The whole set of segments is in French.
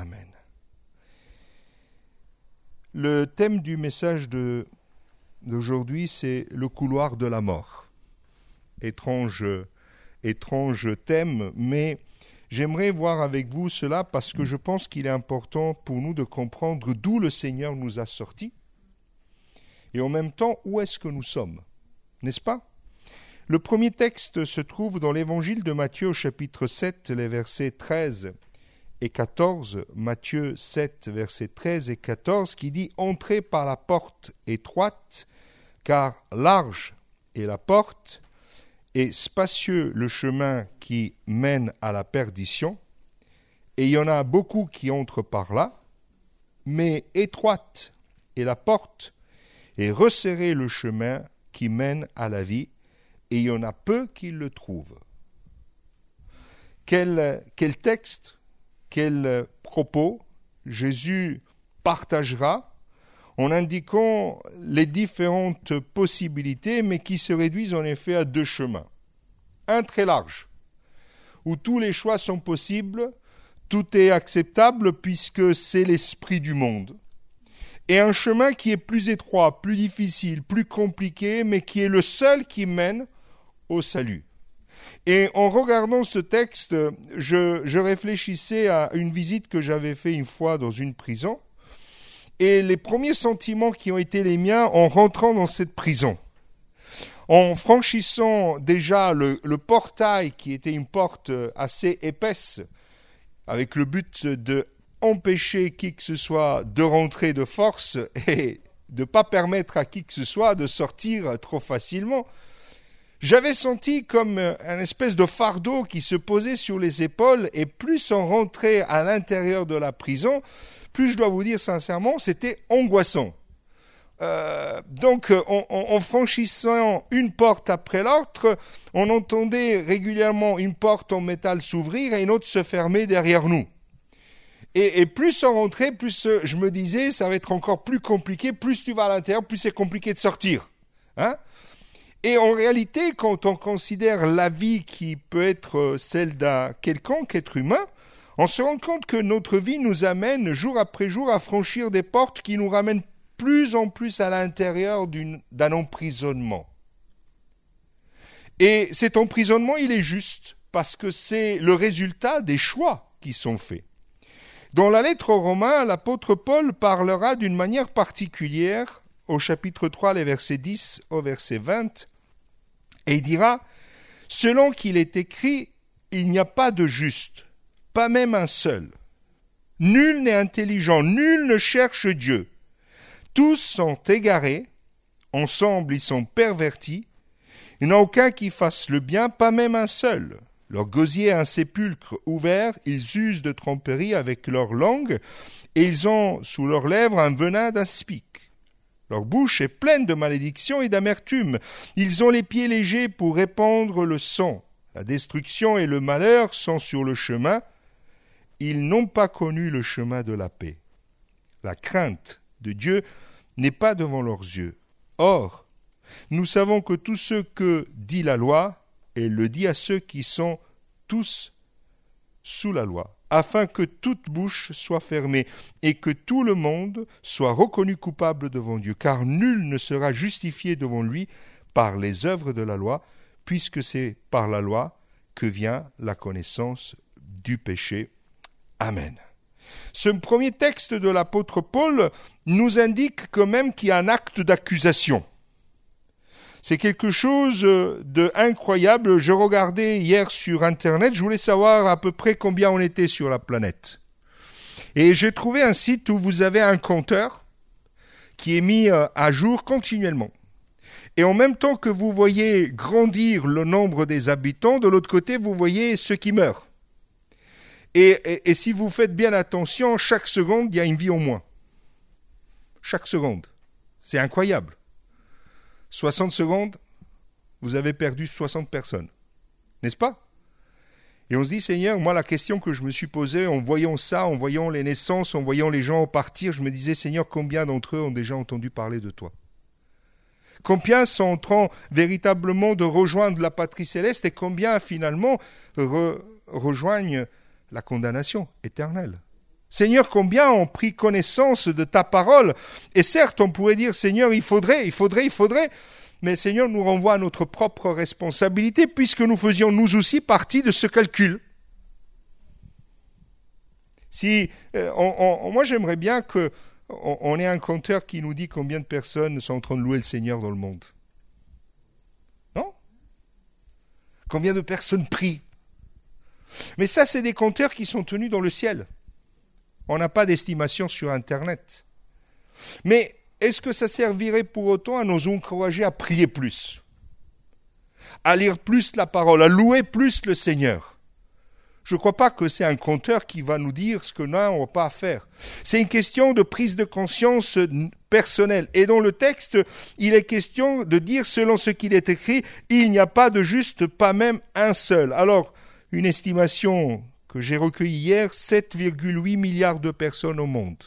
Amen. Le thème du message d'aujourd'hui, c'est le couloir de la mort. Étrange thème, mais j'aimerais voir avec vous cela parce que je pense qu'il est important pour nous de comprendre d'où le Seigneur nous a sortis et en même temps où est-ce que nous sommes, n'est-ce pas? Le premier texte se trouve dans l'évangile de Matthieu au chapitre 7, les versets 13 et 14, Matthieu 7, versets 13 et 14, qui dit « Entrez par la porte étroite, car large est la porte, et spacieux le chemin qui mène à la perdition, et il y en a beaucoup qui entrent par là, mais étroite est la porte, et resserré le chemin qui mène à la vie, et il y en a peu qui le trouvent. » Quel texte, quel propos Jésus partagera en indiquant les différentes possibilités, mais qui se réduisent en effet à deux chemins. Un très large, où tous les choix sont possibles, tout est acceptable puisque c'est l'esprit du monde. Et un chemin qui est plus étroit, plus difficile, plus compliqué, mais qui est le seul qui mène au salut. Et en regardant ce texte, je réfléchissais à une visite que j'avais faite une fois dans une prison, et les premiers sentiments qui ont été les miens en rentrant dans cette prison. En franchissant déjà le portail, qui était une porte assez épaisse, avec le but d'empêcher qui que ce soit de rentrer de force et de ne pas permettre à qui que ce soit de sortir trop facilement, j'avais senti comme un espèce de fardeau qui se posait sur les épaules, et plus on rentrait à l'intérieur de la prison, plus je dois vous dire sincèrement, c'était angoissant. Donc, en franchissant une porte après l'autre, on entendait régulièrement une porte en métal s'ouvrir et une autre se fermer derrière nous. Et plus on rentrait, plus je me disais, ça va être encore plus compliqué, plus tu vas à l'intérieur, plus c'est compliqué de sortir. Hein? Et en réalité, quand on considère la vie qui peut être celle d'un quelconque être humain, on se rend compte que notre vie nous amène jour après jour à franchir des portes qui nous ramènent plus en plus à l'intérieur d'un emprisonnement. Et cet emprisonnement, il est juste parce que c'est le résultat des choix qui sont faits. Dans la lettre aux Romains, l'apôtre Paul parlera d'une manière particulière au chapitre 3, les versets 10 au verset 20, et il dira « Selon qu'il est écrit, il n'y a pas de juste, pas même un seul. Nul n'est intelligent, nul ne cherche Dieu. Tous sont égarés, ensemble ils sont pervertis. Il n'y en a aucun qui fasse le bien, pas même un seul. Leur gosier est un sépulcre ouvert, ils usent de tromperie avec leur langue, et ils ont sous leurs lèvres un venin d'aspic. Leur bouche est pleine de malédiction et d'amertume. Ils ont les pieds légers pour répandre le sang. La destruction et le malheur sont sur le chemin. Ils n'ont pas connu le chemin de la paix. La crainte de Dieu n'est pas devant leurs yeux. Or, nous savons que tout ce que dit la loi, elle le dit à ceux qui sont tous sous la loi, afin que toute bouche soit fermée et que tout le monde soit reconnu coupable devant Dieu, car nul ne sera justifié devant lui par les œuvres de la loi, puisque c'est par la loi que vient la connaissance du péché. Amen. Ce premier texte de l'apôtre Paul nous indique quand même qu'il y a un acte d'accusation. C'est quelque chose d'incroyable. Je regardais hier sur Internet, je voulais savoir à peu près combien on était sur la planète. Et j'ai trouvé un site où vous avez un compteur qui est mis à jour continuellement. Et en même temps que vous voyez grandir le nombre des habitants, de l'autre côté, vous voyez ceux qui meurent. Et si vous faites bien attention, chaque seconde, il y a une vie au moins. Chaque seconde. C'est incroyable. 60 secondes, vous avez perdu 60 personnes. N'est-ce pas? Et on se dit, Seigneur, moi la question que je me suis posée en voyant ça, en voyant les naissances, en voyant les gens partir, je me disais, Seigneur, combien d'entre eux ont déjà entendu parler de toi? Combien sont en train véritablement de rejoindre la patrie céleste et combien finalement rejoignent la condamnation éternelle? Seigneur, combien ont pris connaissance de ta parole? Et certes, on pourrait dire, Seigneur, il faudrait, mais Seigneur nous renvoie à notre propre responsabilité, puisque nous faisions nous aussi partie de ce calcul. Moi, j'aimerais bien qu'on ait un compteur qui nous dit combien de personnes sont en train de louer le Seigneur dans le monde. Non? Combien de personnes prient? Mais ça, c'est des compteurs qui sont tenus dans le ciel. On n'a pas d'estimation sur Internet. Mais est-ce que ça servirait pour autant à nous encourager à prier plus, à lire plus la parole, à louer plus le Seigneur? Je ne crois pas que c'est un compteur qui va nous dire ce que nous n'avons pas à faire. C'est une question de prise de conscience personnelle. Et dans le texte, il est question de dire, selon ce qu'il est écrit, il n'y a pas de juste, pas même un seul. Alors, une estimation que j'ai recueillie hier, 7,8 milliards de personnes au monde.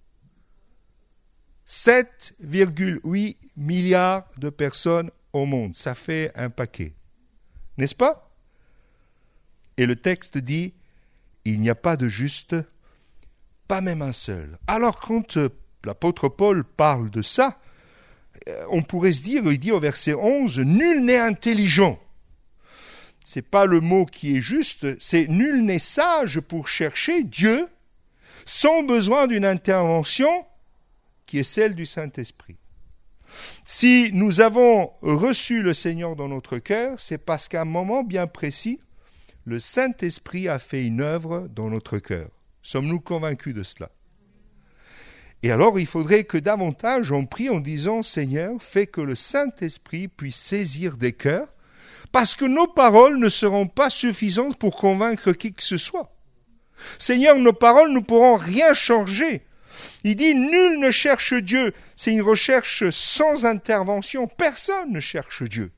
7,8 milliards de personnes au monde. Ça fait un paquet. N'est-ce pas? Et le texte dit, il n'y a pas de juste, pas même un seul. Alors quand l'apôtre Paul parle de ça, on pourrait se dire, il dit au verset 11, nul n'est intelligent. Ce n'est pas le mot qui est juste, c'est nul n'est sage pour chercher Dieu sans besoin d'une intervention qui est celle du Saint-Esprit. Si nous avons reçu le Seigneur dans notre cœur, c'est parce qu'à un moment bien précis, le Saint-Esprit a fait une œuvre dans notre cœur. Sommes-nous convaincus de cela? Et alors, il faudrait que davantage on prie en disant, Seigneur, fais que le Saint-Esprit puisse saisir des cœurs, parce que nos paroles ne seront pas suffisantes pour convaincre qui que ce soit. Seigneur, nos paroles ne pourront rien changer. Il dit, nul ne cherche Dieu. C'est une recherche sans intervention. Personne ne cherche Dieu.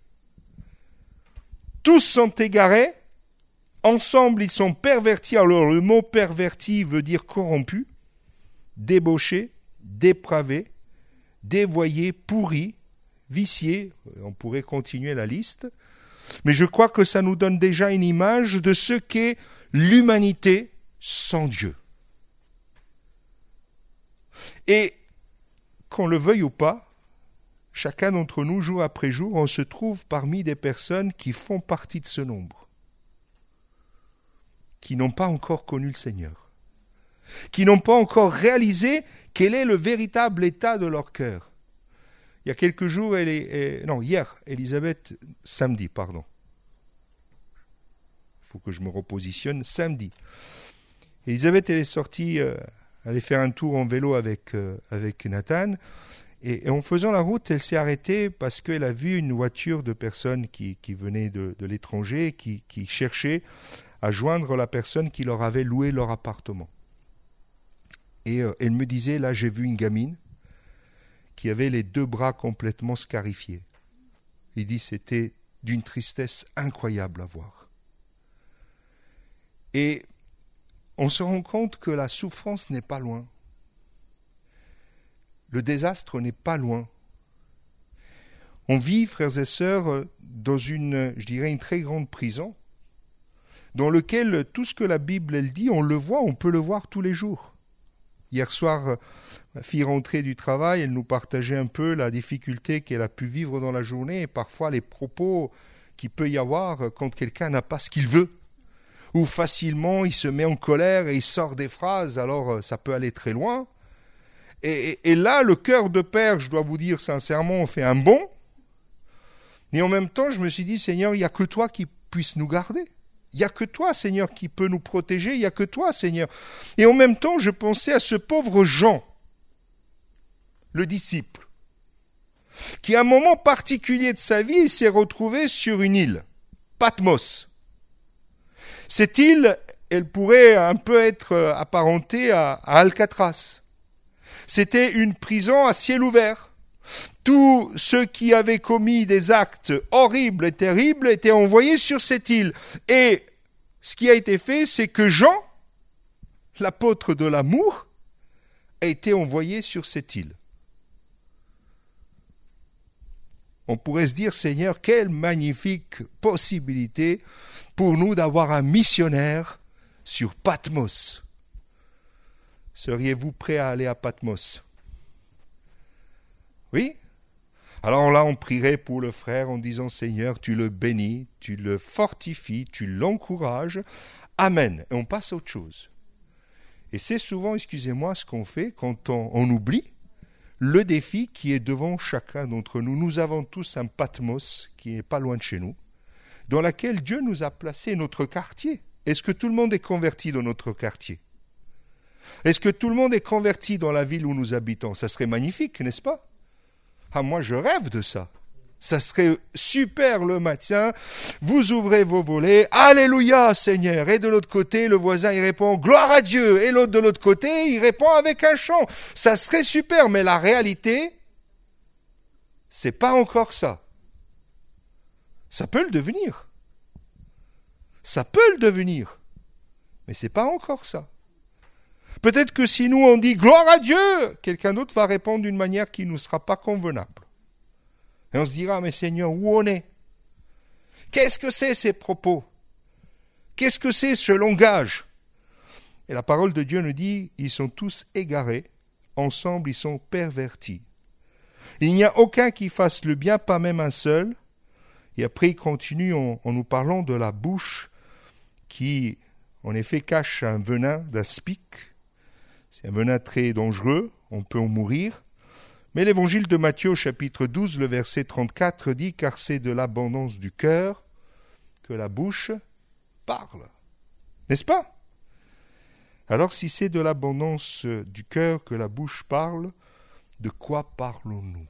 Tous sont égarés. Ensemble, ils sont pervertis. Alors, le mot perverti veut dire corrompu, débauché, dépravé, dévoyé, pourri, vicié. On pourrait continuer la liste. Mais je crois que ça nous donne déjà une image de ce qu'est l'humanité sans Dieu. Et qu'on le veuille ou pas, chacun d'entre nous, jour après jour, on se trouve parmi des personnes qui font partie de ce nombre, qui n'ont pas encore connu le Seigneur, qui n'ont pas encore réalisé quel est le véritable état de leur cœur. Il y a quelques jours, hier, samedi, il faut que je me repositionne, samedi. Elisabeth, elle est sortie, aller faire un tour en vélo avec Nathan, et en faisant la route, elle s'est arrêtée parce qu'elle a vu une voiture de personnes qui venaient de l'étranger, qui cherchaient à joindre la personne qui leur avait loué leur appartement. Et elle me disait, là j'ai vu une gamine qui avait les 2 bras complètement scarifiés. Il dit, c'était d'une tristesse incroyable à voir. Et on se rend compte que la souffrance n'est pas loin. Le désastre n'est pas loin. On vit, frères et sœurs, dans une très grande prison, dans laquelle tout ce que la Bible elle dit, on peut le voir tous les jours. Hier soir, ma fille rentrait du travail, elle nous partageait un peu la difficulté qu'elle a pu vivre dans la journée et parfois les propos qu'il peut y avoir quand quelqu'un n'a pas ce qu'il veut, ou facilement il se met en colère et il sort des phrases, alors ça peut aller très loin. Et là, le cœur de père, je dois vous dire sincèrement, on fait un bond. Et en même temps, je me suis dit, Seigneur, il n'y a que toi qui puisse nous garder. Il n'y a que toi, Seigneur, qui peut nous protéger. Il n'y a que toi, Seigneur. Et en même temps, je pensais à ce pauvre Jean, le disciple, qui à un moment particulier de sa vie, il s'est retrouvé sur une île, Patmos. Cette île, elle pourrait un peu être apparentée à Alcatraz. C'était une prison à ciel ouvert. Tous ceux qui avaient commis des actes horribles et terribles étaient envoyés sur cette île. Et ce qui a été fait, c'est que Jean, l'apôtre de l'amour, a été envoyé sur cette île. On pourrait se dire, Seigneur, quelle magnifique possibilité pour nous d'avoir un missionnaire sur Patmos. seriez-vous prêt à aller à Patmos? Oui? Alors là, on prierait pour le frère en disant, Seigneur, tu le bénis, tu le fortifies, tu l'encourages. Amen. Et on passe à autre chose. Et c'est souvent, excusez-moi, ce qu'on fait quand on oublie le défi qui est devant chacun d'entre nous. Nous avons tous un Patmos qui n'est pas loin de chez nous, dans laquelle Dieu nous a placé notre quartier. Est-ce que tout le monde est converti dans notre quartier? Est-ce que tout le monde est converti dans la ville où nous habitons? Ça serait magnifique, n'est-ce pas? Ah, moi, je rêve de ça. Ça serait super le matin. Vous ouvrez vos volets. Alléluia, Seigneur. Et de l'autre côté, le voisin, il répond gloire à Dieu. Et l'autre de l'autre côté, il répond avec un chant. Ça serait super. Mais la réalité, c'est pas encore ça. Ça peut le devenir. Ça peut le devenir. Mais c'est pas encore ça. Peut-être que si nous on dit gloire à Dieu, quelqu'un d'autre va répondre d'une manière qui ne nous sera pas convenable. Et on se dira, mais Seigneur, où on est? Qu'est-ce que c'est ces propos? Qu'est-ce que c'est ce langage? Et la parole de Dieu nous dit, ils sont tous égarés, ensemble ils sont pervertis. Il n'y a aucun qui fasse le bien, pas même un seul. Et après il continue en nous parlant de la bouche qui, en effet, cache un venin d'aspic. C'est un venin très dangereux, on peut en mourir. Mais l'évangile de Matthieu, chapitre 12, le verset 34 dit « Car c'est de l'abondance du cœur que la bouche parle. » N'est-ce pas? Alors si c'est de l'abondance du cœur que la bouche parle, de quoi parlons-nous?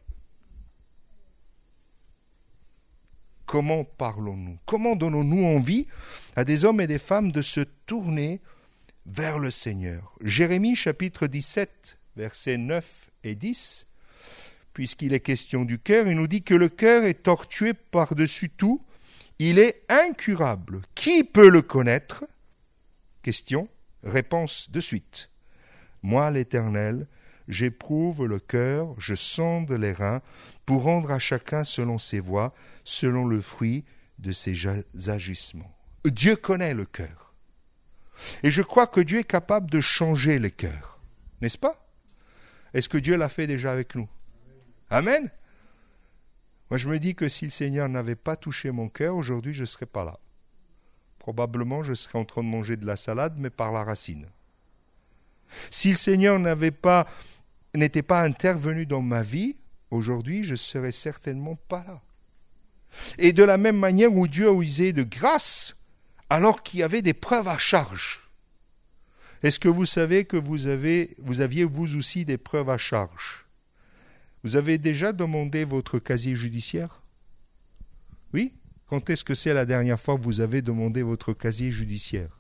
Comment parlons-nous? Comment donnons-nous envie à des hommes et des femmes de se tourner vers le Seigneur? Jérémie chapitre 17, versets 9 et 10, puisqu'il est question du cœur, il nous dit que le cœur est tortué par-dessus tout, il est incurable. Qui peut le connaître? Question, réponse de suite. Moi, l'Éternel, j'éprouve le cœur, je sonde les reins, pour rendre à chacun selon ses voies, selon le fruit de ses agissements. Dieu connaît le cœur. Et je crois que Dieu est capable de changer les cœurs. N'est-ce pas? Est-ce que Dieu l'a fait déjà avec nous? Amen. Moi, je me dis que si le Seigneur n'avait pas touché mon cœur, aujourd'hui, je ne serais pas là. Probablement, je serais en train de manger de la salade, mais par la racine. Si le Seigneur n'était pas intervenu dans ma vie, aujourd'hui, je ne serais certainement pas là. Et de la même manière où Dieu a usé de grâce, alors qu'il y avait des preuves à charge. Est-ce que vous savez que vous aviez vous aussi des preuves à charge? Vous avez déjà demandé votre casier judiciaire? Oui? Quand est-ce que c'est la dernière fois que vous avez demandé votre casier judiciaire?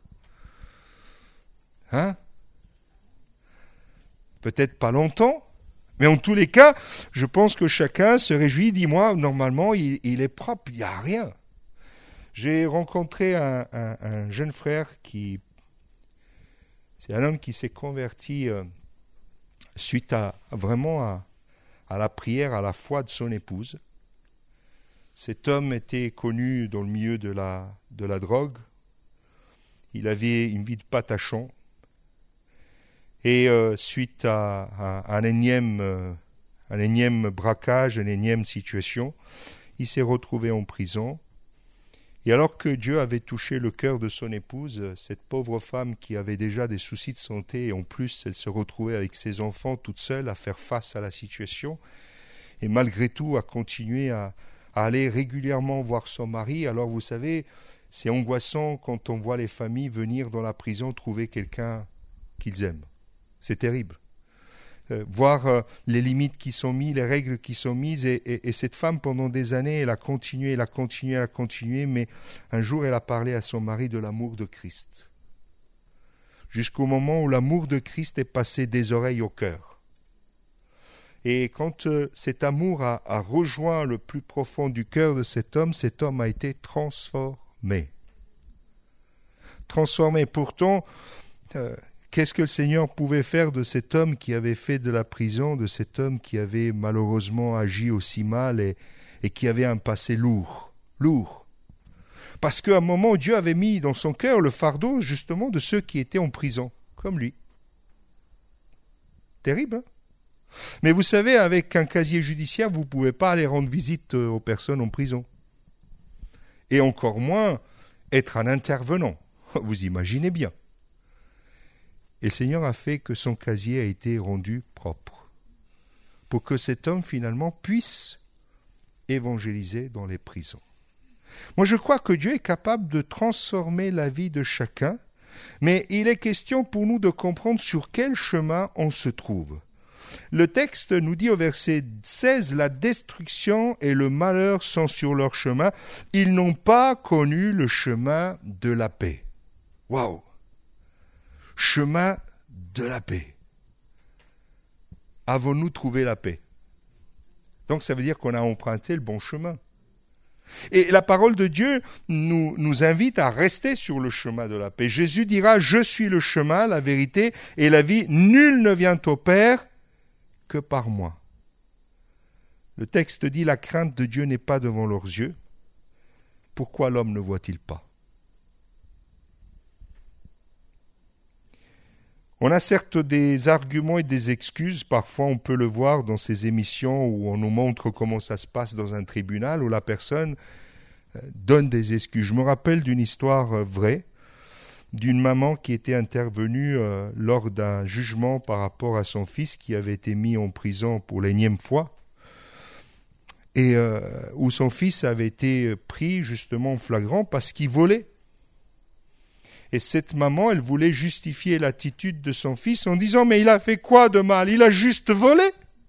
Hein? Peut-être pas longtemps, mais en tous les cas, je pense que chacun se réjouit, dit moi, normalement, il est propre, il n'y a rien. J'ai rencontré un jeune frère c'est un homme qui s'est converti suite à la prière, à la foi de son épouse. Cet homme était connu dans le milieu de la drogue. Il avait une vie de patachon. Et suite à un énième braquage, une énième situation, il s'est retrouvé en prison. Et alors que Dieu avait touché le cœur de son épouse, cette pauvre femme qui avait déjà des soucis de santé, et en plus elle se retrouvait avec ses enfants toute seule à faire face à la situation, et malgré tout à continuer à aller régulièrement voir son mari. Alors vous savez, c'est angoissant quand on voit les familles venir dans la prison trouver quelqu'un qu'ils aiment. C'est terrible. Voir les limites qui sont mises, les règles qui sont mises, et cette femme pendant des années, elle a continué, mais un jour elle a parlé à son mari de l'amour de Christ. Jusqu'au moment où l'amour de Christ est passé des oreilles au cœur. Et quand cet amour a rejoint le plus profond du cœur de cet homme a été transformé. Pourtant, qu'est-ce que le Seigneur pouvait faire de cet homme qui avait fait de la prison, de cet homme qui avait malheureusement agi aussi mal et qui avait un passé lourd. Parce qu'à un moment, Dieu avait mis dans son cœur le fardeau justement de ceux qui étaient en prison, comme lui. Terrible, hein? Mais vous savez, avec un casier judiciaire, vous ne pouvez pas aller rendre visite aux personnes en prison. Et encore moins être un intervenant. Vous imaginez bien. Et le Seigneur a fait que son casier a été rendu propre, pour que cet homme finalement puisse évangéliser dans les prisons. Moi je crois que Dieu est capable de transformer la vie de chacun, mais il est question pour nous de comprendre sur quel chemin on se trouve. Le texte nous dit au verset 16, « La destruction et le malheur sont sur leur chemin, ils n'ont pas connu le chemin de la paix. » Waouh! Chemin de la paix. Avons-nous trouvé la paix? Donc ça veut dire qu'on a emprunté le bon chemin. Et la parole de Dieu nous invite à rester sur le chemin de la paix. Jésus dira, « Je suis le chemin, la vérité et la vie. Nul ne vient au Père que par moi. » Le texte dit, « La crainte de Dieu n'est pas devant leurs yeux. Pourquoi l'homme ne voit-il pas ?» On a certes des arguments et des excuses, parfois on peut le voir dans ces émissions où on nous montre comment ça se passe dans un tribunal, où la personne donne des excuses. Je me rappelle d'une histoire vraie, d'une maman qui était intervenue lors d'un jugement par rapport à son fils qui avait été mis en prison pour l'énième fois, et où son fils avait été pris justement en flagrant parce qu'il volait. Et cette maman, elle voulait justifier l'attitude de son fils en disant « Mais il a fait quoi de mal? Il a juste volé !»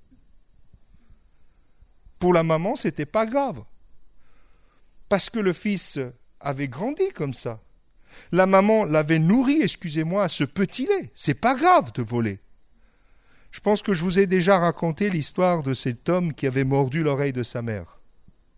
Pour la maman, ce n'était pas grave. Parce que le fils avait grandi comme ça. La maman l'avait nourri, excusez-moi, à ce petit lait. C'est pas grave de voler. Je pense que je vous ai déjà raconté l'histoire de cet homme qui avait mordu l'oreille de sa mère. Non ?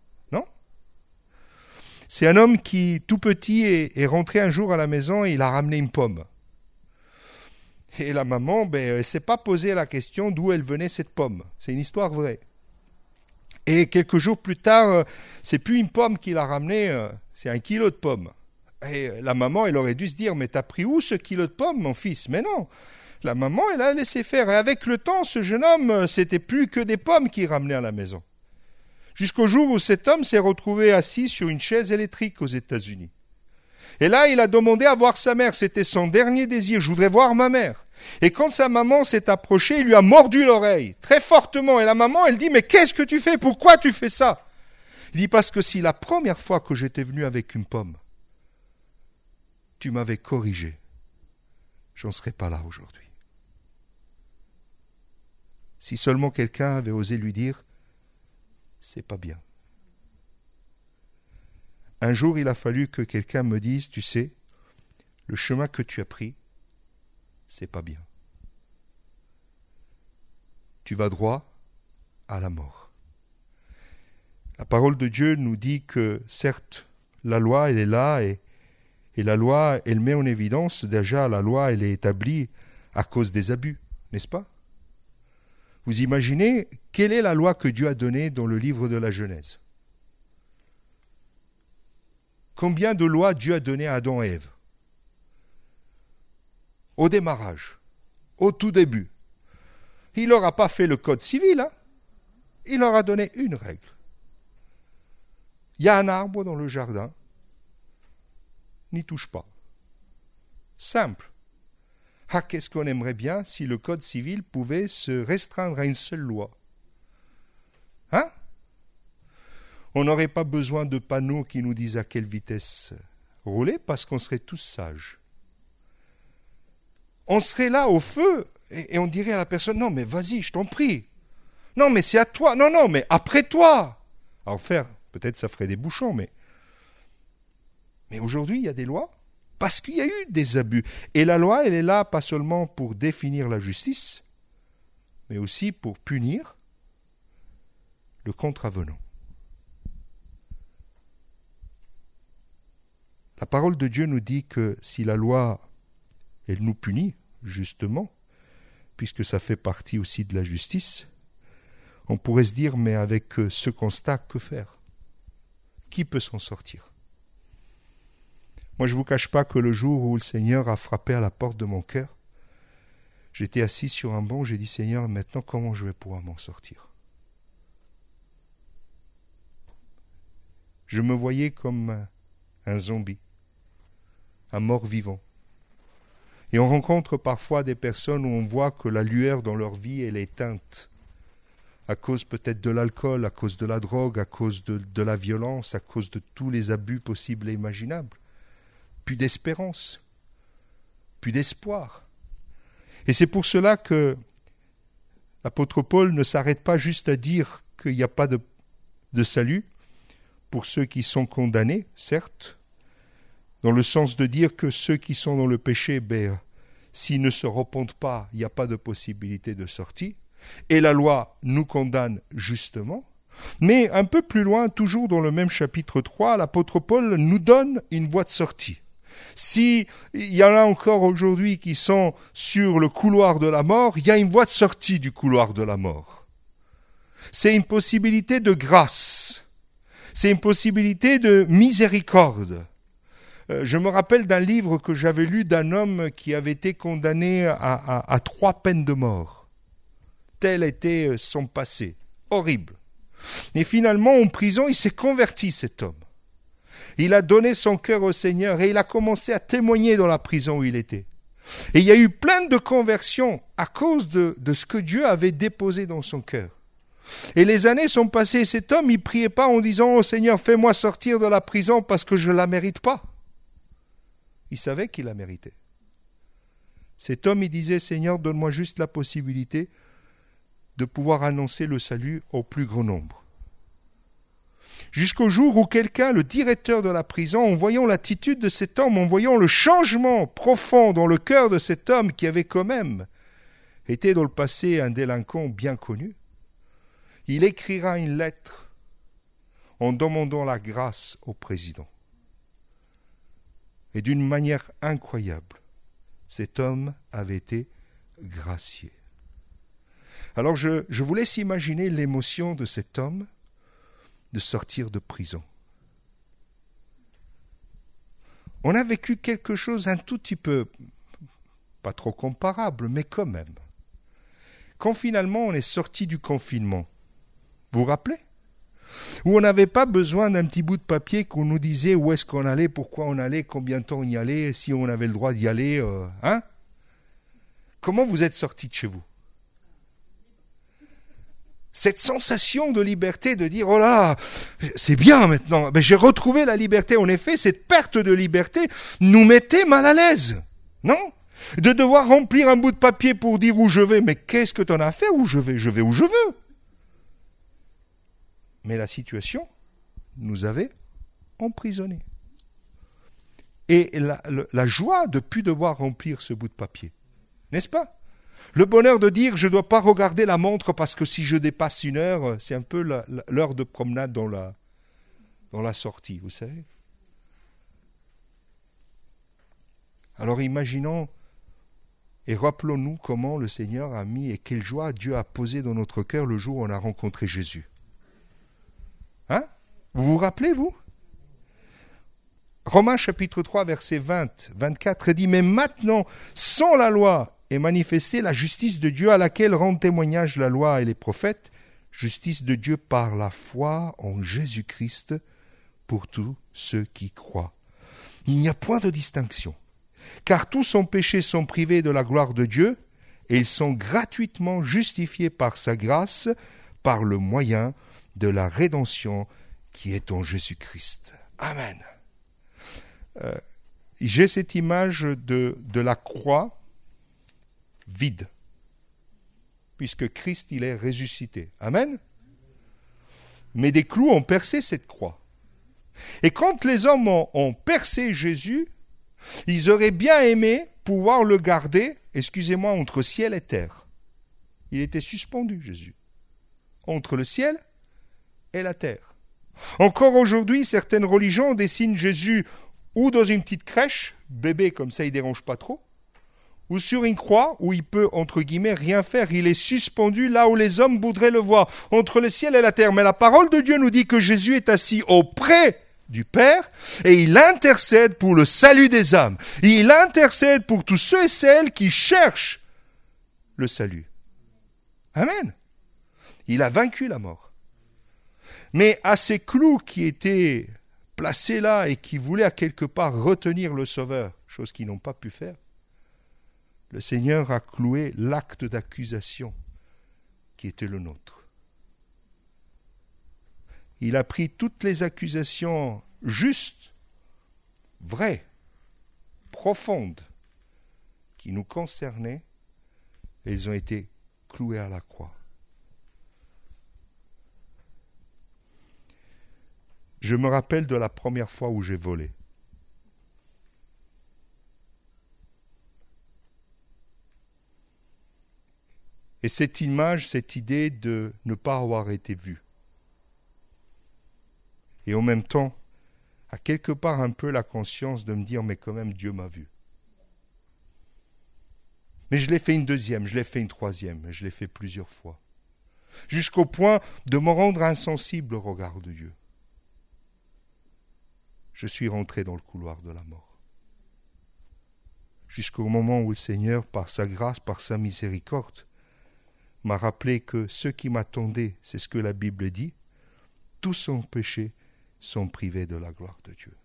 C'est un homme qui, tout petit, est rentré un jour à la maison et il a ramené une pomme. Et la maman, elle ne s'est pas posé la question d'où elle venait cette pomme. C'est une histoire vraie. Et quelques jours plus tard, c'est plus une pomme qu'il a ramenée, c'est 1 kilo de pommes. Et la maman, elle aurait dû se dire, mais t'as pris où ce kilo de pommes, mon fils? Mais non, la maman, elle a laissé faire. Et avec le temps, ce jeune homme, c'était plus que des pommes qu'il ramenait à la maison. Jusqu'au jour où cet homme s'est retrouvé assis sur une chaise électrique aux États-Unis. Et là, il a demandé à voir sa mère. C'était son dernier désir. Je voudrais voir ma mère. Et quand sa maman s'est approchée, il lui a mordu l'oreille, très fortement. Et la maman, elle dit, mais qu'est-ce que tu fais? Pourquoi tu fais ça? Il dit, parce que si la première fois que j'étais venu avec une pomme, tu m'avais corrigé, j'en serais pas là aujourd'hui. Si seulement quelqu'un avait osé lui dire, c'est pas bien. Un jour, il a fallu que quelqu'un me dise, tu sais, le chemin que tu as pris, c'est pas bien. Tu vas droit à la mort. La parole de Dieu nous dit que, certes, la loi, elle est là, et la loi, elle met en évidence, déjà, la loi, elle est établie à cause des abus, n'est-ce pas? Vous imaginez, quelle est la loi que Dieu a donnée dans le livre de la Genèse? Combien de lois Dieu a données à Adam et Ève? Au démarrage, au tout début. Il leur a pas fait le code civil, hein? Il leur a donné une règle. Il y a un arbre dans le jardin, n'y touche pas. Simple. Ah, qu'est-ce qu'on aimerait bien si le code civil pouvait se restreindre à une seule loi. Hein? On n'aurait pas besoin de panneaux qui nous disent à quelle vitesse rouler parce qu'on serait tous sages. On serait là au feu et on dirait à la personne, non mais vas-y, je t'en prie. Non mais c'est à toi. Non, mais après toi. Alors faire, peut-être ça ferait des bouchons, mais aujourd'hui il y a des lois parce qu'il y a eu des abus. Et la loi, elle est là pas seulement pour définir la justice, mais aussi pour punir le contravenant. La parole de Dieu nous dit que si la loi, elle nous punit, justement, puisque ça fait partie aussi de la justice, on pourrait se dire, mais avec ce constat, que faire? Qui peut s'en sortir? Moi, je ne vous cache pas que le jour où le Seigneur a frappé à la porte de mon cœur, J'étais assis sur un banc, j'ai dit, Seigneur, maintenant comment je vais pouvoir m'en sortir? Je me voyais comme un zombie, un mort-vivant. Et on rencontre parfois des personnes où on voit que la lueur dans leur vie, elle est éteinte, à cause peut-être de l'alcool, à cause de la drogue, à cause de la violence, à cause de tous les abus possibles et imaginables. Plus d'espérance, plus d'espoir. Et c'est pour cela que l'apôtre Paul ne s'arrête pas juste à dire qu'il n'y a pas de salut pour ceux qui sont condamnés, certes, dans le sens de dire que ceux qui sont dans le péché, s'ils ne se repentent pas, il n'y a pas de possibilité de sortie. Et la loi nous condamne justement. Mais un peu plus loin, toujours dans le même chapitre 3, l'apôtre Paul nous donne une voie de sortie. S'il y en a encore aujourd'hui qui sont sur le couloir de la mort, il y a une voie de sortie du couloir de la mort. C'est une possibilité de grâce. C'est une possibilité de miséricorde. Je me rappelle d'un livre que j'avais lu d'un homme qui avait été condamné à 3 peines de mort. Tel était son passé. Horrible. Et finalement, en prison, il s'est converti, cet homme. Il a donné son cœur au Seigneur et il a commencé à témoigner dans la prison où il était. Et il y a eu plein de conversions à cause de ce que Dieu avait déposé dans son cœur. Et les années sont passées et cet homme, il ne priait pas en disant « Oh Seigneur, fais-moi sortir de la prison parce que je ne la mérite pas ». Il savait qu'il la méritait. Cet homme, il disait « Seigneur, donne-moi juste la possibilité de pouvoir annoncer le salut au plus grand nombre ». Jusqu'au jour où quelqu'un, le directeur de la prison, en voyant l'attitude de cet homme, en voyant le changement profond dans le cœur de cet homme qui avait quand même été dans le passé un délinquant bien connu, il écrira une lettre en demandant la grâce au président. Et d'une manière incroyable, cet homme avait été gracié. Alors je vous laisse imaginer l'émotion de cet homme de sortir de prison. On a vécu quelque chose un tout petit peu, pas trop comparable, mais quand même. Quand finalement on est sorti du confinement, vous vous rappelez? Où on n'avait pas besoin d'un petit bout de papier qu'on nous disait où est-ce qu'on allait, pourquoi on allait, combien de temps on y allait, si on avait le droit d'y aller, Comment vous êtes sortis de chez vous? Cette sensation de liberté, de dire « Oh là, c'est bien maintenant, j'ai retrouvé la liberté ». En effet, cette perte de liberté nous mettait mal à l'aise, non? De devoir remplir un bout de papier pour dire où je vais. Mais qu'est-ce que tu en as fait où je vais? Je vais où je veux. Mais la situation nous avait emprisonnés. Et la joie de ne plus devoir remplir ce bout de papier, n'est-ce pas? Le bonheur de dire je ne dois pas regarder la montre parce que si je dépasse 1 heure, c'est un peu l'heure de promenade dans la sortie, vous savez. Alors imaginons et rappelons-nous comment le Seigneur a mis et quelle joie Dieu a posé dans notre cœur le jour où on a rencontré Jésus. Vous vous rappelez, vous? Romains chapitre 3, verset 20-24 dit « Mais maintenant, sans la loi, est manifestée la justice de Dieu à laquelle rendent témoignage la loi et les prophètes, justice de Dieu par la foi en Jésus-Christ pour tous ceux qui croient. Il n'y a point de distinction, car tous sans péché sont privés de la gloire de Dieu, et ils sont gratuitement justifiés par sa grâce, par le moyen de la rédemption qui est en Jésus-Christ. » Amen. J'ai cette image de la croix vide, puisque Christ, il est ressuscité. Amen. Mais des clous ont percé cette croix. Et quand les hommes ont percé Jésus, ils auraient bien aimé pouvoir le garder, excusez-moi, entre ciel et terre. Il était suspendu, Jésus, entre le ciel et la terre. Encore aujourd'hui, certaines religions dessinent Jésus ou dans une petite crèche, bébé comme ça il ne dérange pas trop, ou sur une croix où il peut, entre guillemets, rien faire. Il est suspendu là où les hommes voudraient le voir, entre le ciel et la terre. Mais la parole de Dieu nous dit que Jésus est assis auprès du Père et il intercède pour le salut des âmes. Il intercède pour tous ceux et celles qui cherchent le salut. Amen. Il a vaincu la mort. Mais à ces clous qui étaient placés là et qui voulaient à quelque part retenir le Sauveur, chose qu'ils n'ont pas pu faire, le Seigneur a cloué l'acte d'accusation qui était le nôtre. Il a pris toutes les accusations justes, vraies, profondes, qui nous concernaient, et elles ont été clouées à la croix. Je me rappelle de la première fois où j'ai volé. Et cette image, cette idée de ne pas avoir été vu. Et en même temps, à quelque part un peu la conscience de me dire, mais quand même Dieu m'a vu. Mais je l'ai fait une deuxième, je l'ai fait une troisième, je l'ai fait plusieurs fois. Jusqu'au point de me rendre insensible au regard de Dieu. Je suis rentré dans le couloir de la mort. Jusqu'au moment où le Seigneur, par sa grâce, par sa miséricorde, m'a rappelé que ceux qui m'attendaient, c'est ce que la Bible dit, tous sans péché sont privés de la gloire de Dieu.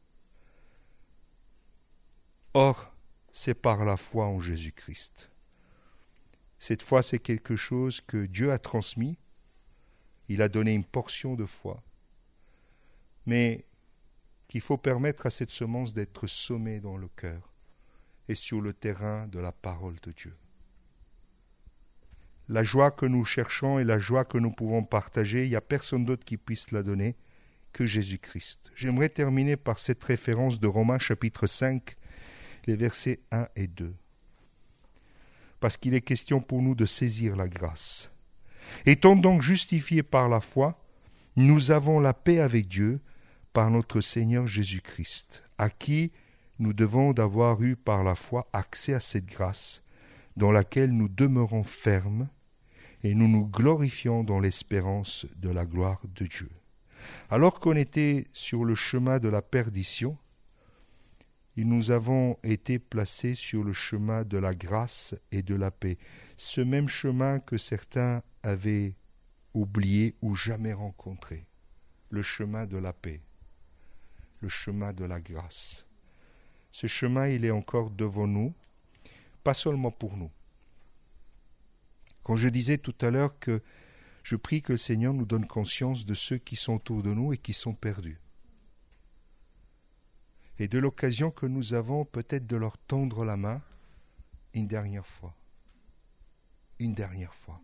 Or, c'est par la foi en Jésus-Christ. Cette foi, c'est quelque chose que Dieu a transmis. Il a donné une portion de foi. Mais qu'il faut permettre à cette semence d'être semée dans le cœur et sur le terrain de la parole de Dieu. La joie que nous cherchons et la joie que nous pouvons partager, il n'y a personne d'autre qui puisse la donner que Jésus-Christ. J'aimerais terminer par cette référence de Romains chapitre 5, les versets 1 et 2. Parce qu'il est question pour nous de saisir la grâce. Étant donc justifiés par la foi, nous avons la paix avec Dieu par notre Seigneur Jésus-Christ, à qui nous devons d'avoir eu par la foi accès à cette grâce, dans laquelle nous demeurons fermes et nous nous glorifions dans l'espérance de la gloire de Dieu. Alors qu'on était sur le chemin de la perdition, nous avons été placés sur le chemin de la grâce et de la paix, ce même chemin que certains avaient oublié ou jamais rencontré, le chemin de la paix, le chemin de la grâce. Ce chemin, il est encore devant nous, pas seulement pour nous. Quand je disais tout à l'heure que je prie que le Seigneur nous donne conscience de ceux qui sont autour de nous et qui sont perdus. Et de l'occasion que nous avons peut-être de leur tendre la main une dernière fois. Une dernière fois.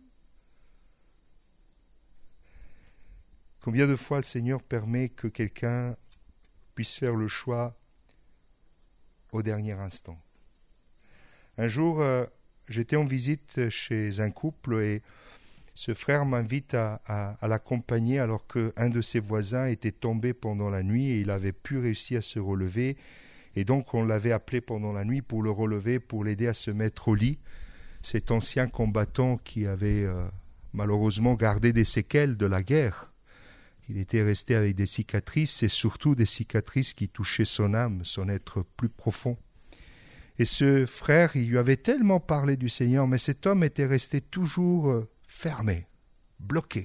Combien de fois le Seigneur permet que quelqu'un puisse faire le choix au dernier instant. Un jour, j'étais en visite chez un couple et ce frère m'invite à l'accompagner alors qu'un de ses voisins était tombé pendant la nuit et il avait pu réussir à se relever. Et donc on l'avait appelé pendant la nuit pour le relever, pour l'aider à se mettre au lit. Cet ancien combattant qui avait malheureusement gardé des séquelles de la guerre. Il était resté avec des cicatrices et surtout des cicatrices qui touchaient son âme, son être plus profond. Et ce frère, il lui avait tellement parlé du Seigneur, mais cet homme était resté toujours fermé, bloqué.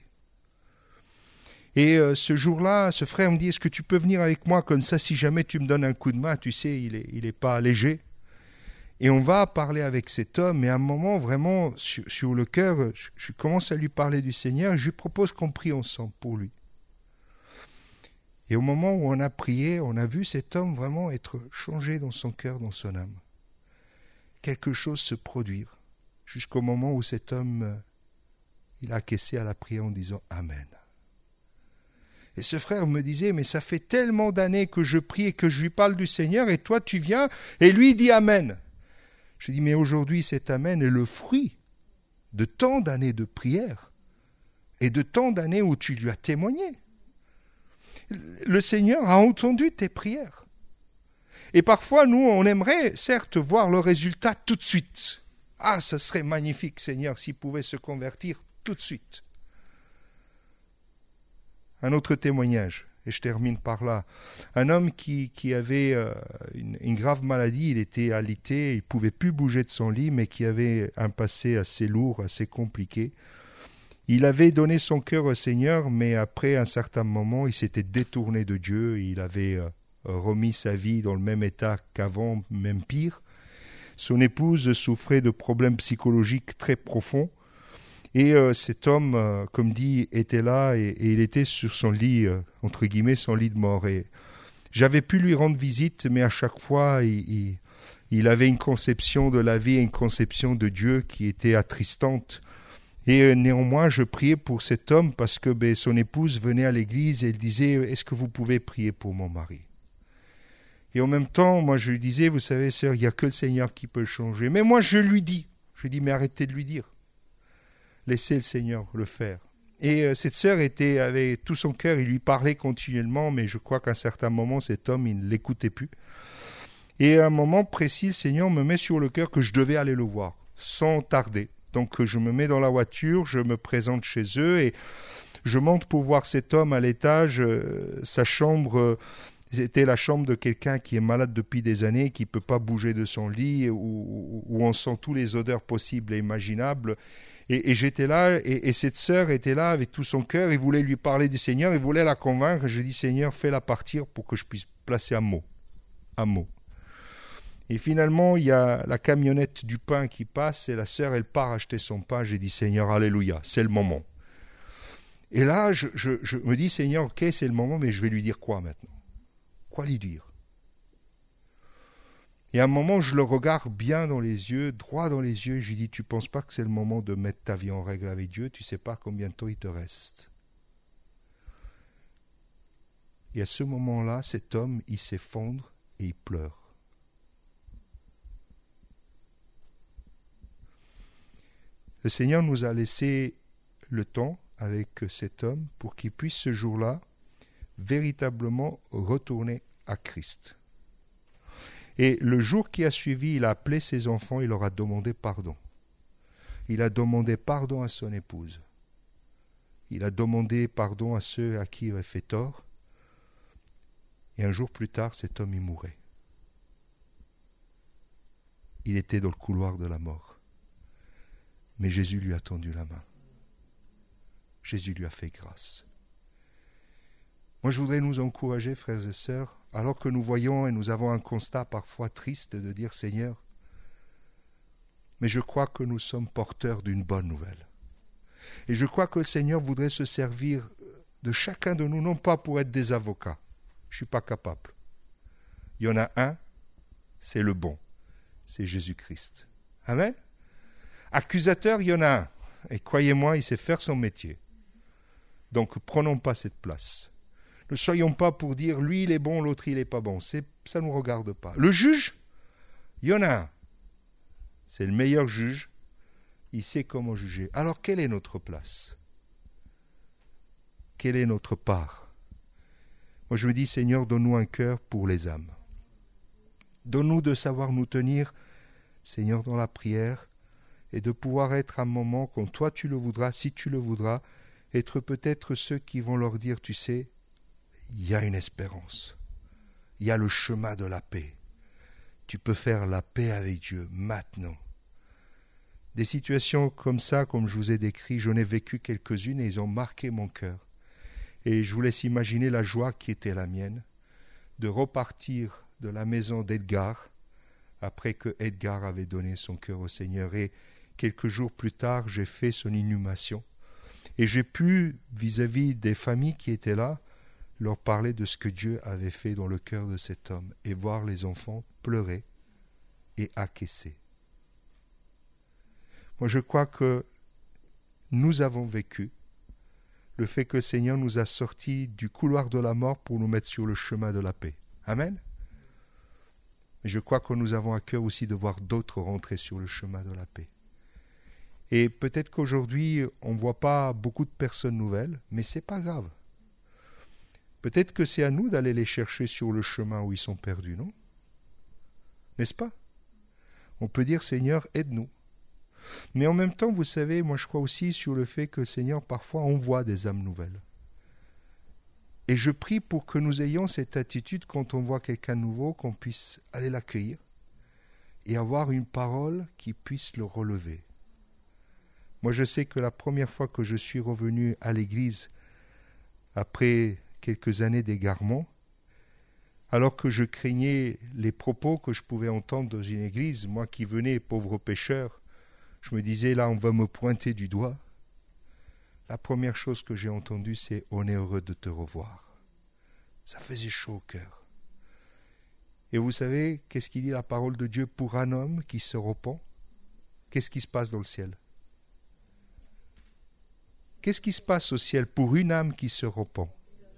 Et ce jour-là, ce frère me dit, est-ce que tu peux venir avec moi comme ça, si jamais tu me donnes un coup de main, tu sais, il est pas léger. Et on va parler avec cet homme, et à un moment, vraiment, sur le cœur, je commence à lui parler du Seigneur, et je lui propose qu'on prie ensemble pour lui. Et au moment où on a prié, on a vu cet homme vraiment être changé dans son cœur, dans son âme. Quelque chose se produire, jusqu'au moment où cet homme, il a acquiescé à la prière en disant « Amen ». Et ce frère me disait « Mais ça fait tellement d'années que je prie et que je lui parle du Seigneur, et toi tu viens, et lui dit « Amen ». Je dis « Mais aujourd'hui cet Amen est le fruit de tant d'années de prière, et de tant d'années où tu lui as témoigné. » Le Seigneur a entendu tes prières. Et parfois, nous, on aimerait, certes, voir le résultat tout de suite. Ah, ce serait magnifique, Seigneur, s'il pouvait se convertir tout de suite. Un autre témoignage. et je termine par là. Un homme qui avait une grave maladie, il était alité, il ne pouvait plus bouger de son lit, mais qui avait un passé assez lourd, assez compliqué. Il avait donné son cœur au Seigneur, mais après un certain moment, il s'était détourné de Dieu, il avait remis sa vie dans le même état qu'avant, même pire. Son épouse souffrait de problèmes psychologiques très profonds. Et cet homme, comme dit, était là et il était sur son lit, entre guillemets, son lit de mort. Et j'avais pu lui rendre visite, mais à chaque fois, il avait une conception de la vie et une conception de Dieu qui était attristante. Et néanmoins, je priais pour cet homme parce que son épouse venait à l'église et elle disait « Est-ce que vous pouvez prier pour mon mari ?» Et en même temps, moi je lui disais « Vous savez, sœur, il n'y a que le Seigneur qui peut le changer. » Mais moi je lui dis, mais arrêtez de lui dire. Laissez le Seigneur le faire. Et cette sœur avait tout son cœur, il lui parlait continuellement, mais je crois qu'à un certain moment, cet homme, il ne l'écoutait plus. Et à un moment précis, le Seigneur me met sur le cœur que je devais aller le voir, sans tarder. Donc je me mets dans la voiture, je me présente chez eux et je monte pour voir cet homme à l'étage. Sa chambre, c'était la chambre de quelqu'un qui est malade depuis des années, qui ne peut pas bouger de son lit, où on sent toutes les odeurs possibles et imaginables. Et j'étais là, et cette sœur était là avec tout son cœur, il voulait lui parler du Seigneur, il voulait la convaincre. Je dis, Seigneur, fais-la partir pour que je puisse placer un mot. Et finalement, il y a la camionnette du pain qui passe, et la sœur, elle part acheter son pain. J'ai dit, Seigneur, alléluia, c'est le moment. Et là, je me dis, Seigneur, ok, c'est le moment, mais je vais lui dire quoi maintenant? Quoi lui dire? Et à un moment, je le regarde bien dans les yeux, droit dans les yeux, et je lui dis, tu ne penses pas que c'est le moment de mettre ta vie en règle avec Dieu? Tu ne sais pas combien de temps il te reste. Et à ce moment-là, cet homme, il s'effondre et il pleure. Le Seigneur nous a laissé le temps avec cet homme pour qu'il puisse ce jour-là véritablement retourner à Christ. Et le jour qui a suivi, il a appelé ses enfants, il leur a demandé pardon. Il a demandé pardon à son épouse. Il a demandé pardon à ceux à qui il avait fait tort. Et un jour plus tard, cet homme y mourait. Il était dans le couloir de la mort. Mais Jésus lui a tendu la main. Jésus lui a fait grâce. Moi, je voudrais nous encourager, frères et sœurs, alors que nous voyons et nous avons un constat parfois triste de dire, Seigneur, mais je crois que nous sommes porteurs d'une bonne nouvelle. Et je crois que le Seigneur voudrait se servir de chacun de nous, non pas pour être des avocats. Je ne suis pas capable. Il y en a un, c'est le bon, c'est Jésus-Christ. Amen. Accusateur, il y en a un. Et croyez-moi, il sait faire son métier. Donc, prenons pas cette place. Ne soyons pas pour dire, lui, il est bon, l'autre, il n'est pas bon. Ça ne nous regarde pas. Le juge, il y en a un. C'est le meilleur juge. Il sait comment juger. Alors, quelle est notre place? Quelle est notre part? Moi, je me dis, Seigneur, donne-nous un cœur pour les âmes. Donne-nous de savoir nous tenir, Seigneur, dans la prière, et de pouvoir être un moment, quand toi tu le voudras, si tu le voudras, être peut-être ceux qui vont leur dire, tu sais, il y a une espérance, il y a le chemin de la paix. Tu peux faire la paix avec Dieu maintenant. Des situations comme ça, comme je vous ai décrit, j'en ai vécu quelques-unes et ils ont marqué mon cœur. Et je vous laisse imaginer la joie qui était la mienne de repartir de la maison d'Edgar après que Edgar avait donné son cœur au Seigneur. Et quelques jours plus tard, j'ai fait son inhumation. Et j'ai pu, vis-à-vis des familles qui étaient là, leur parler de ce que Dieu avait fait dans le cœur de cet homme et voir les enfants pleurer et acquiescer. Moi, je crois que nous avons vécu le fait que le Seigneur nous a sortis du couloir de la mort pour nous mettre sur le chemin de la paix. Amen. Mais je crois que nous avons à cœur aussi de voir d'autres rentrer sur le chemin de la paix. Et peut-être qu'aujourd'hui, on ne voit pas beaucoup de personnes nouvelles, mais ce n'est pas grave. Peut-être que c'est à nous d'aller les chercher sur le chemin où ils sont perdus, non? N'est-ce pas? On peut dire, Seigneur, aide-nous. Mais en même temps, vous savez, moi je crois aussi sur le fait que, Seigneur, parfois envoie des âmes nouvelles. Et je prie pour que nous ayons cette attitude quand on voit quelqu'un de nouveau, qu'on puisse aller l'accueillir et avoir une parole qui puisse le relever. Moi, je sais que la première fois que je suis revenu à l'église, après quelques années d'égarement, alors que je craignais les propos que je pouvais entendre dans une église, moi qui venais pauvre pécheur, je me disais là on va me pointer du doigt. La première chose que j'ai entendue c'est « on est heureux de te revoir ». Ça faisait chaud au cœur. Et vous savez, qu'est-ce qu'il dit la parole de Dieu pour un homme qui se repent? Qu'est-ce qui se passe dans le ciel? Qu'est-ce qui se passe au ciel pour une âme qui se repent?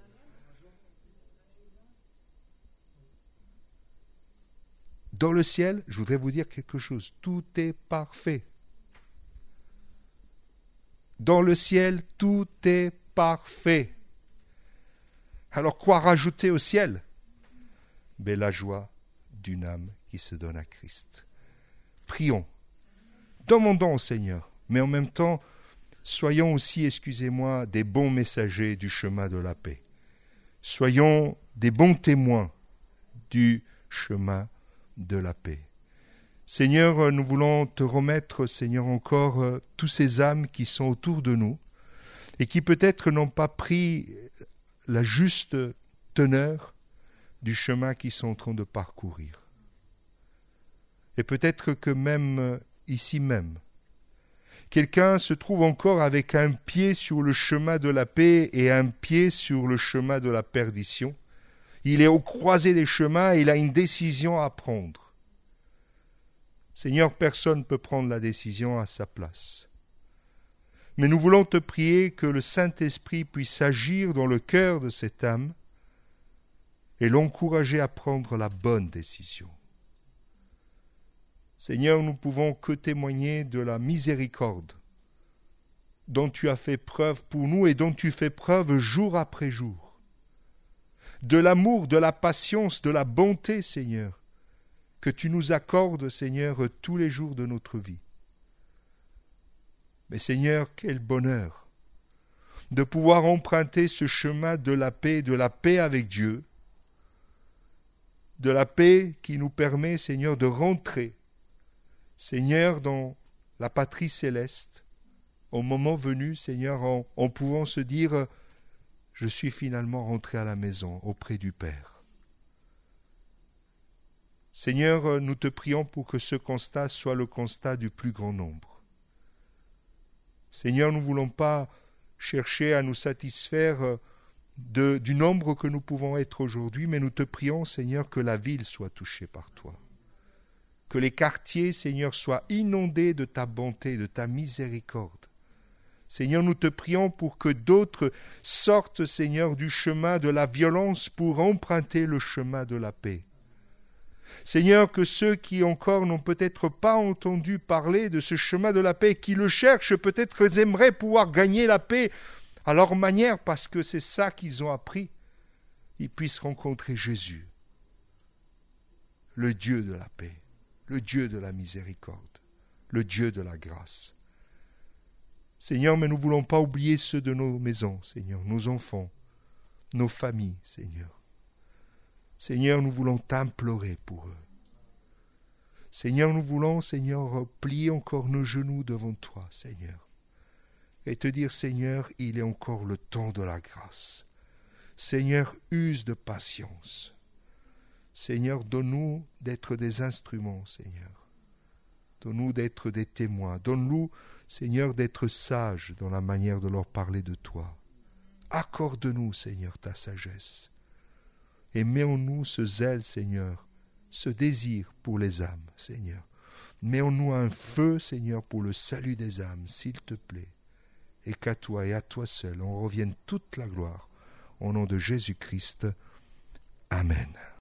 Dans le ciel, je voudrais vous dire quelque chose, tout est parfait. Dans le ciel, tout est parfait. Alors quoi rajouter au ciel? Mais la joie d'une âme qui se donne à Christ. Prions, demandons au Seigneur, mais en même temps, soyons aussi, excusez-moi, des bons messagers du chemin de la paix. Soyons des bons témoins du chemin de la paix. Seigneur, nous voulons te remettre, Seigneur, encore tous ces âmes qui sont autour de nous et qui peut-être n'ont pas pris la juste teneur du chemin qu'ils sont en train de parcourir. Et peut-être que même ici même, quelqu'un se trouve encore avec un pied sur le chemin de la paix et un pied sur le chemin de la perdition. Il est au croisé des chemins et il a une décision à prendre. Seigneur, personne ne peut prendre la décision à sa place. Mais nous voulons te prier que le Saint-Esprit puisse agir dans le cœur de cette âme et l'encourager à prendre la bonne décision. Seigneur, nous ne pouvons que témoigner de la miséricorde dont tu as fait preuve pour nous et dont tu fais preuve jour après jour. De l'amour, de la patience, de la bonté, Seigneur, que tu nous accordes, Seigneur, tous les jours de notre vie. Mais Seigneur, quel bonheur de pouvoir emprunter ce chemin de la paix avec Dieu, de la paix qui nous permet, Seigneur, de rentrer, Seigneur, dans la patrie céleste, au moment venu, Seigneur, en pouvant se dire « Je suis finalement rentré à la maison, auprès du Père ». Seigneur, nous te prions pour que ce constat soit le constat du plus grand nombre. Seigneur, nous ne voulons pas chercher à nous satisfaire du nombre que nous pouvons être aujourd'hui, mais nous te prions, Seigneur, que la ville soit touchée par toi. Que les quartiers, Seigneur, soient inondés de ta bonté, de ta miséricorde. Seigneur, nous te prions pour que d'autres sortent, Seigneur, du chemin de la violence pour emprunter le chemin de la paix. Seigneur, que ceux qui encore n'ont peut-être pas entendu parler de ce chemin de la paix, qui le cherchent, peut-être aimeraient pouvoir gagner la paix à leur manière, parce que c'est ça qu'ils ont appris, ils puissent rencontrer Jésus, le Dieu de la paix, le Dieu de la miséricorde, le Dieu de la grâce. Seigneur, mais nous ne voulons pas oublier ceux de nos maisons, Seigneur, nos enfants, nos familles, Seigneur. Seigneur, nous voulons t'implorer pour eux. Seigneur, nous voulons, Seigneur, plier encore nos genoux devant toi, Seigneur, et te dire, Seigneur, il est encore le temps de la grâce. Seigneur, use de patience. Seigneur, donne-nous d'être des instruments, Seigneur. Donne-nous d'être des témoins. Donne-nous, Seigneur, d'être sages dans la manière de leur parler de toi. Accorde-nous, Seigneur, ta sagesse. Et mets en nous ce zèle, Seigneur, ce désir pour les âmes, Seigneur. Mets en nous un feu, Seigneur, pour le salut des âmes, s'il te plaît. Et qu'à toi et à toi seul, on revienne toute la gloire. Au nom de Jésus-Christ. Amen.